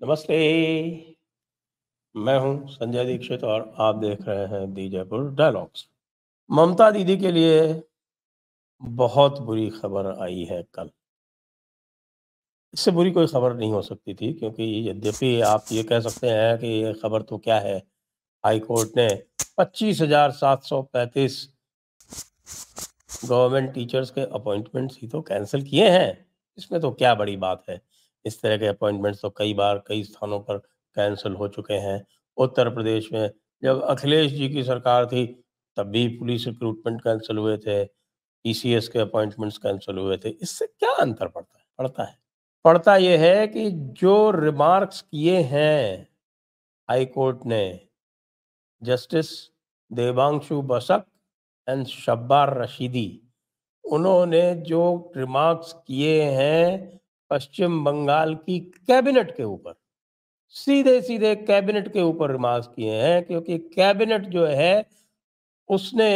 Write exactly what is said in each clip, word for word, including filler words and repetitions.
नमस्ते। मैं हूं संजय दीक्षित और आप देख रहे हैं दी जयपुर डायलॉग्स। ममता दीदी के लिए बहुत बुरी खबर आई है कल। इससे बुरी कोई खबर नहीं हो सकती थी, क्योंकि यद्यपि आप ये कह सकते हैं कि ये खबर तो क्या है, हाई कोर्ट ने पच्चीस हजार सात सौ पैंतीस गवर्नमेंट टीचर्स के अपॉइंटमेंट्स ही तो कैंसिल किए हैं। इसमें तो क्या बड़ी बात है। इस तरह के अपॉइंटमेंट्स तो कई बार कई स्थानों पर कैंसिल हो चुके हैं। उत्तर प्रदेश में जब अखिलेश जी की सरकार थी, तब भी पुलिस रिक्रूटमेंट कैंसिल हुए थे, टीसीएस के अपॉइंटमेंट्स कैंसिल हुए थे। इससे क्या अंतर पड़ता है? पड़ता है पड़ता यह है कि जो रिमार्क्स किए हैं हाई कोर्ट ने, जस्टिस देवांशु बसक एंड शब्बार रशीदी, उन्होंने जो रिमार्क्स किए हैं पश्चिम बंगाल की कैबिनेट के ऊपर, सीधे सीधे कैबिनेट के ऊपर रिमार्क्स किए हैं, क्योंकि कैबिनेट जो है उसने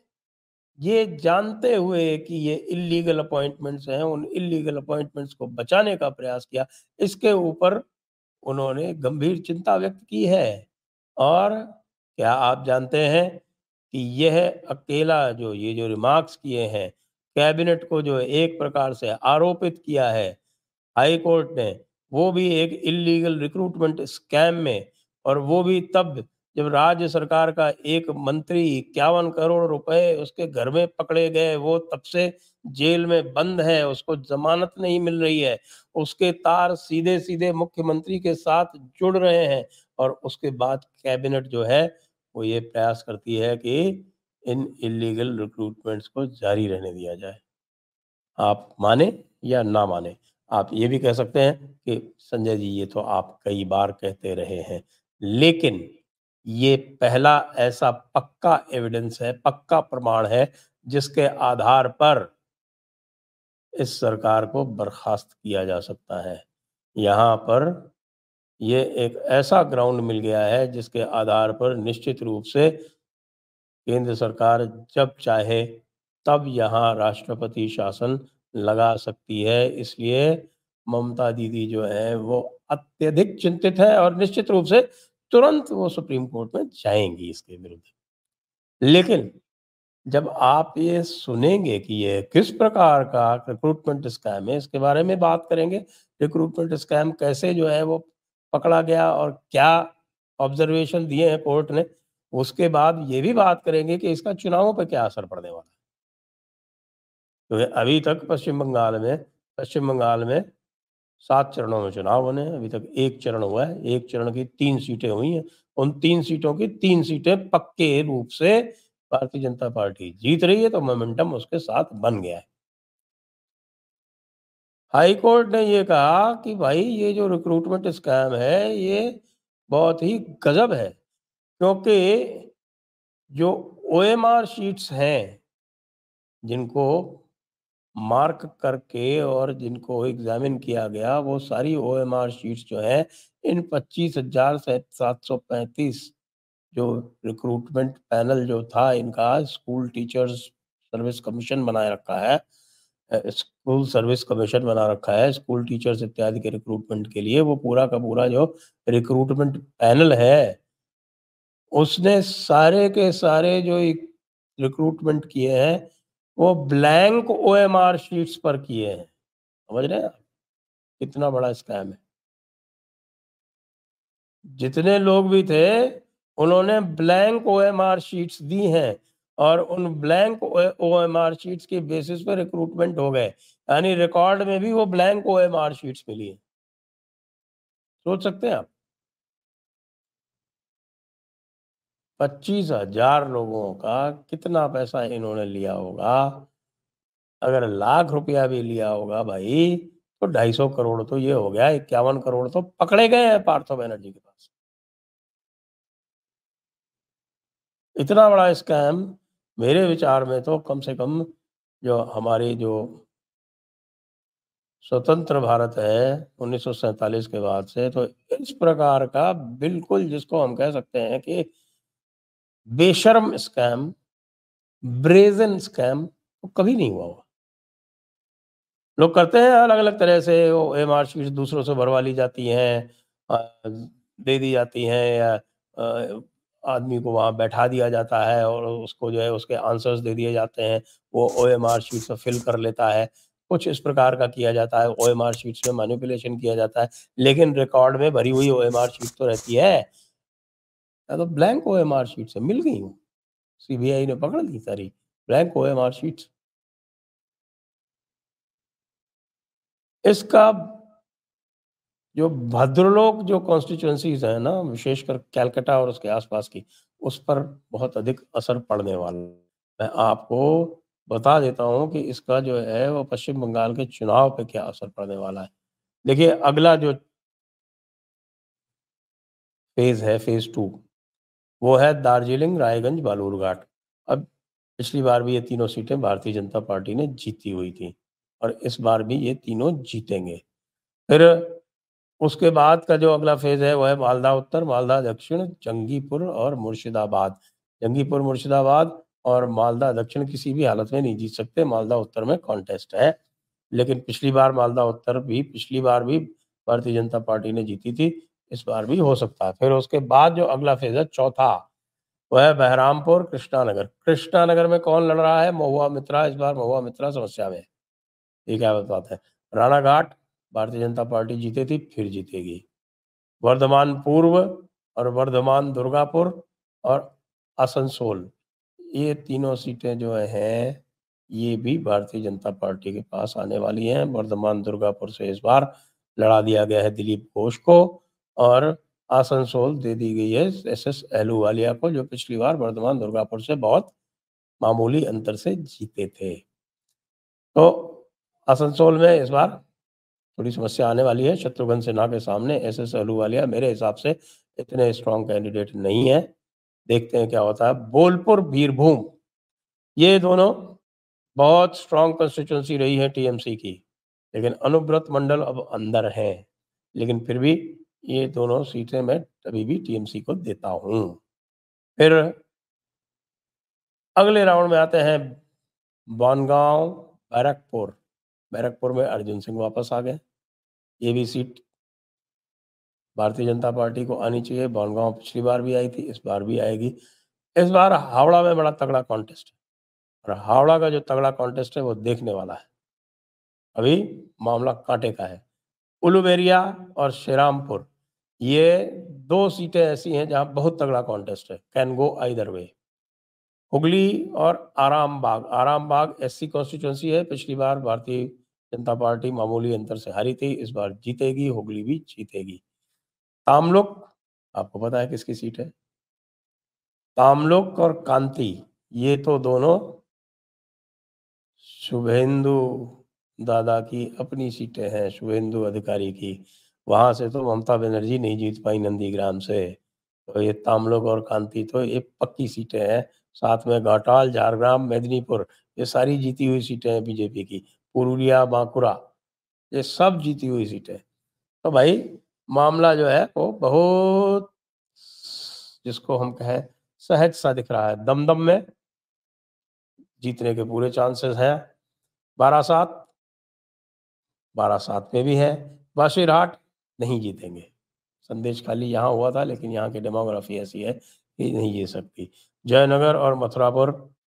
ये जानते हुए कि ये इलीगल अपॉइंटमेंट्स हैं, उन इलीगल अपॉइंटमेंट्स को बचाने का प्रयास किया। इसके ऊपर उन्होंने गंभीर चिंता व्यक्त की है। और क्या आप जानते हैं कि यह अकेला जो ये जो रिमार्क्स किए हैं, कैबिनेट को जो एक प्रकार से आरोपित किया है हाई कोर्ट ने, वो भी एक इलीगल रिक्रूटमेंट स्कैम में, और वो भी तब जब राज्य सरकार का एक मंत्री इक्यावन करोड़ रुपए उसके घर में पकड़े गए, वो तब से जेल में बंद है, उसको जमानत नहीं मिल रही है, उसके तार सीधे सीधे मुख्यमंत्री के साथ जुड़ रहे हैं। और उसके बाद कैबिनेट जो है वो ये प्रयास करती है कि इन इलीगल रिक्रूटमेंट्स को जारी रहने दिया जाए। आप माने या ना माने, आप ये भी कह सकते हैं कि संजय जी ये तो आप कई बार कहते रहे हैं, लेकिन ये पहला ऐसा पक्का एविडेंस है, पक्का प्रमाण है, जिसके आधार पर इस सरकार को बर्खास्त किया जा सकता है। यहाँ पर ये एक ऐसा ग्राउंड मिल गया है जिसके आधार पर निश्चित रूप से केंद्र सरकार जब चाहे तब यहाँ राष्ट्रपति शासन लगा सकती है। इसलिए ममता दीदी जो है वो अत्यधिक चिंतित है और निश्चित रूप से तुरंत वो सुप्रीम कोर्ट में जाएंगी इसके विरुद्ध। लेकिन जब आप ये सुनेंगे कि ये किस प्रकार का रिक्रूटमेंट स्कैम है, इसके बारे में बात करेंगे। रिक्रूटमेंट स्कैम कैसे जो है वो पकड़ा गया और क्या ऑब्जर्वेशन दिए हैं कोर्ट ने, उसके बाद ये भी बात करेंगे कि इसका चुनावों पर क्या असर पड़ने वाला है। क्योंकि अभी तक पश्चिम बंगाल में पश्चिम बंगाल में सात चरणों में चुनाव बने हैं, अभी तक एक चरण हुआ है, एक चरण की तीन सीटें हुई हैं। उन तीन सीटों की तीन सीटें पक्के रूप से भारतीय जनता पार्टी जीत रही है, तो मोमेंटम उसके साथ बन गया है। हाई कोर्ट ने ये कहा कि भाई ये जो रिक्रूटमेंट स्कैम है ये बहुत ही गजब है, क्योंकि जो ओएमआर शीट्स हैं जिनको मार्क करके और जिनको एग्जामिन किया गया, वो सारी ओएमआर शीट्स जो है इन पच्चीस हजार सात सौ पैंतीस जो रिक्रूटमेंट पैनल जो था इनका, स्कूल टीचर्स सर्विस कमीशन बनाए रखा है, स्कूल सर्विस कमीशन बना रखा है स्कूल टीचर्स इत्यादि के रिक्रूटमेंट के लिए, वो पूरा का पूरा जो रिक्रूटमेंट पैनल है उसने सारे के सारे जो रिक्रूटमेंट किए हैं वो ब्लैंक ओएमआर शीट्स पर किए हैं। समझ रहे हैं आप कितना बड़ा स्कैम है। जितने लोग भी थे उन्होंने ब्लैंक ओएमआर शीट्स दी हैं, और उन ब्लैंक ओएमआर शीट्स के बेसिस पर रिक्रूटमेंट हो गए, यानी रिकॉर्ड में भी वो ब्लैंक ओएमआर शीट्स मिली है। सोच सकते हैं आप, पच्चीस हजार लोगों का कितना पैसा इन्होंने लिया होगा। अगर लाख रुपया भी लिया होगा भाई, तो ढाई सौ करोड़ तो ये हो गया, इक्यावन करोड़ तो पकड़े गए हैं पार्थो बनर्जी के पास। इतना बड़ा स्कैम मेरे विचार में तो कम से कम जो हमारी जो स्वतंत्र भारत है उन्नीस सौ सैंतालीस के बाद से, तो इस प्रकार का बिल्कुल जिसको हम कह सकते हैं कि बेशर्म स्कैम, ब्रेजन स्कैम तो कभी नहीं हुआ होगा। लोग करते हैं अलग अलग तरह से, वो एमआर शीट्स दूसरों से भरवा ली जाती हैं, दे दी जाती हैं या आदमी को वहाँ बैठा दिया जाता है और उसको जो है उसके आंसर्स दे दिए जाते हैं, वो ओएमआर शीट से फिल कर लेता है। कुछ इस प्रकार का किया जाता है, ओएमआर शीट्स में मैनिपुलेशन किया जाता है, लेकिन रिकॉर्ड में भरी हुई ओएमआर शीट तो रहती है। या तो ब्लैंक ओएमआर शीट्स मिल गई हूँ, सीबीआई ने पकड़ ली सारी ब्लैंक ओएमआर शीट्स। इसका जो भद्रलोक जो कॉन्स्टिट्यूएंसीज है ना, विशेषकर कैलकाटा और उसके आसपास की, उस पर बहुत अधिक असर पड़ने वाला। मैं आपको बता देता हूँ कि इसका जो है वो पश्चिम बंगाल के चुनाव पे क्या असर पड़ने वाला है। देखिए अगला जो फेज है, फेज टू, वो है दार्जिलिंग, रायगंज, बालूरघाट। अब पिछली बार भी ये तीनों सीटें भारतीय जनता पार्टी ने जीती हुई थी और इस बार भी ये तीनों जीतेंगे। फिर उसके बाद का जो अगला फेज है वो है मालदा उत्तर, मालदा दक्षिण, जंगीपुर और मुर्शिदाबाद। जंगीपुर, मुर्शिदाबाद और मालदा दक्षिण किसी भी हालत में नहीं जीत सकते, मालदा उत्तर में कॉन्टेस्ट है। लेकिन पिछली बार मालदा उत्तर भी पिछली बार भी भारतीय जनता पार्टी ने जीती थी, इस बार भी हो सकता है। फिर उसके बाद जो अगला फेज है चौथा, वो है बहरामपुर, कृष्णानगर। कृष्णानगर में कौन लड़ रहा है? महुआ मित्रा। इस बार महुआ मित्रा समस्या में है, ये क्या बात है। राणाघाट भारतीय जनता पार्टी जीती थी, फिर जीतेगी। वर्धमान पूर्व और वर्धमान दुर्गापुर और आसनसोल, ये तीनों सीटें जो हैं ये भी भारतीय जनता पार्टी के पास आने वाली हैं। वर्धमान दुर्गापुर से इस बार लड़ा दिया गया है दिलीप घोष को और आसनसोल दे दी गई है एस एस अहलूवालिया को, जो पिछली बार वर्धमान दुर्गापुर से बहुत मामूली अंतर से जीते थे। तो आसनसोल में इस बार थोड़ी समस्या आने वाली है। शत्रुघ्न सिन्हा के सामने एस एस अहलूवालिया मेरे हिसाब से इतने स्ट्रॉन्ग कैंडिडेट नहीं है। देखते हैं क्या होता है। बोलपुर, बीरभूम, ये दोनों बहुत स्ट्रॉन्ग कंस्टिट्यूंसी रही है टीएमसी की, लेकिन अनुव्रत मंडल अब अंदर है, लेकिन फिर भी ये दोनों सीटें मैं अभी भी टीएमसी को देता हूँ। फिर अगले राउंड में आते हैं बनगांव, बैरकपुर। बैरकपुर में अर्जुन सिंह वापस आ गए, ये भी सीट भारतीय जनता पार्टी को आनी चाहिए। बनगांव पिछली बार भी आई थी, इस बार भी आएगी। इस बार हावड़ा में बड़ा तगड़ा कॉन्टेस्ट है और हावड़ा का जो तगड़ा कॉन्टेस्ट है वो देखने वाला है। अभी मामला कांटे का है। उलुबेरिया और श्रीरामपुर, ये दो सीटें ऐसी हैं जहां बहुत तगड़ा कॉन्टेस्ट है, can go either way. Hooghly और आरामबाग, आरामबाग एससी कॉन्स्टिट्यूंसी है, पिछली बार भारतीय जनता पार्टी मामूली अंतर से हारी थी, इस बार जीतेगी, हुगली भी जीतेगी। तामलुक, आपको पता है किसकी सीट है? तामलुक और कांति, ये तो दोनों शुभेंदु दादा की अपनी सीटें हैं, शुभेंदु अधिकारी की। वहां से तो ममता बनर्जी नहीं जीत पाई नंदीग्राम से, तो ये तामलुक और कांति तो ये पक्की सीटें हैं। साथ में घाटाल, झारग्राम, मेदिनीपुर, ये सारी जीती हुई सीटें हैं बीजेपी की। पुरुलिया, बांकुरा, ये सब जीती हुई सीटें। तो भाई मामला जो है वो बहुत, जिसको हम कहें, सहज सा दिख रहा है। दमदम में जीतने के पूरे चांसेस हैं। बारासात, बारासात में भी है। बाशीरहाट नहीं जीतेंगे, संदेश खाली यहाँ हुआ था, लेकिन यहाँ की डेमोग्राफी ऐसी है कि नहीं जीत सकती। जयनगर और मथुरापुर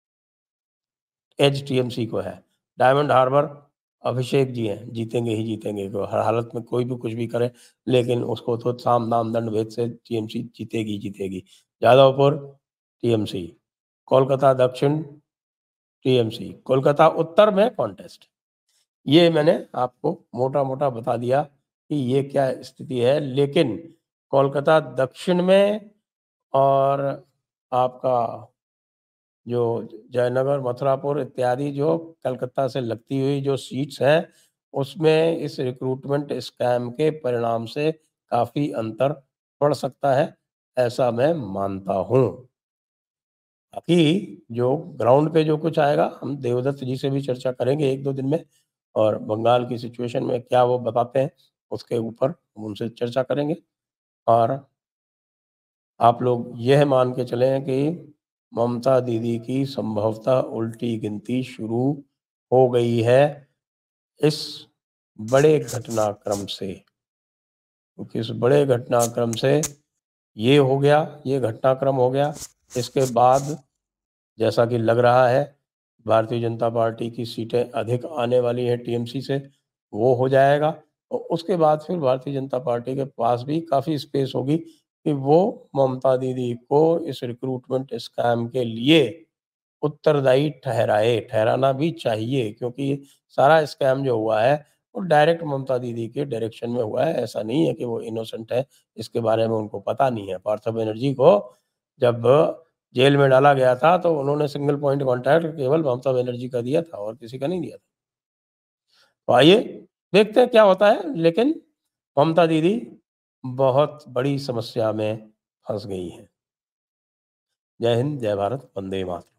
एच टीएमसी को है। डायमंड हार्बर अभिषेक जी हैं, जीतेंगे ही जीतेंगे, को हर हालत में कोई भी कुछ भी करे, लेकिन उसको तो साम दाम दंड भेद से टीएमसी जीतेगी जीतेगी। जादवपुर टीएमसी, कोलकाता दक्षिण टीएमसी, कोलकाता उत्तर में कॉन्टेस्ट। ये मैंने आपको मोटा मोटा बता दिया कि ये क्या स्थिति है, लेकिन कोलकाता दक्षिण में और आपका जो जयनगर, मथुरापुर इत्यादि जो कलकत्ता से लगती हुई जो सीट्स हैं, उसमें इस रिक्रूटमेंट स्कैम के परिणाम से काफ़ी अंतर पड़ सकता है, ऐसा मैं मानता हूँ। बाकी जो ग्राउंड पे जो कुछ आएगा, हम देवदत्त जी से भी चर्चा करेंगे एक दो दिन में, और बंगाल की सिचुएशन में क्या वो बताते हैं, उसके ऊपर हम उनसे चर्चा करेंगे। और आप लोग यह मान के चलें कि ममता दीदी की संभवतः उल्टी गिनती शुरू हो गई है इस बड़े घटनाक्रम से। क्योंकि इस बड़े घटनाक्रम से ये हो गया, ये घटनाक्रम हो गया। इसके बाद जैसा कि लग रहा है भारतीय जनता पार्टी की सीटें अधिक आने वाली हैं टीएमसी से, वो हो जाएगा और उसके बाद फिर भारतीय जनता पार्टी के पास भी काफ़ी स्पेस होगी कि वो ममता दीदी को इस रिक्रूटमेंट स्कैम के लिए उत्तरदायी ठहराए, ठहराना भी चाहिए, क्योंकि सारा स्कैम जो हुआ है वो डायरेक्ट ममता दीदी के डायरेक्शन में हुआ है। ऐसा नहीं है कि वो इनोसेंट है, इसके बारे में उनको पता नहीं है। पार्थ बनर्जी को जब जेल में डाला गया था तो उन्होंने सिंगल पॉइंट कॉन्टैक्ट केवल ममता बनर्जी का दिया था और किसी का नहीं दिया था। तो आइए देखते हैं क्या होता है, लेकिन ममता दीदी बहुत बड़ी समस्या में फंस गई हैं। जय हिंद, जय भारत, वंदे मातरम।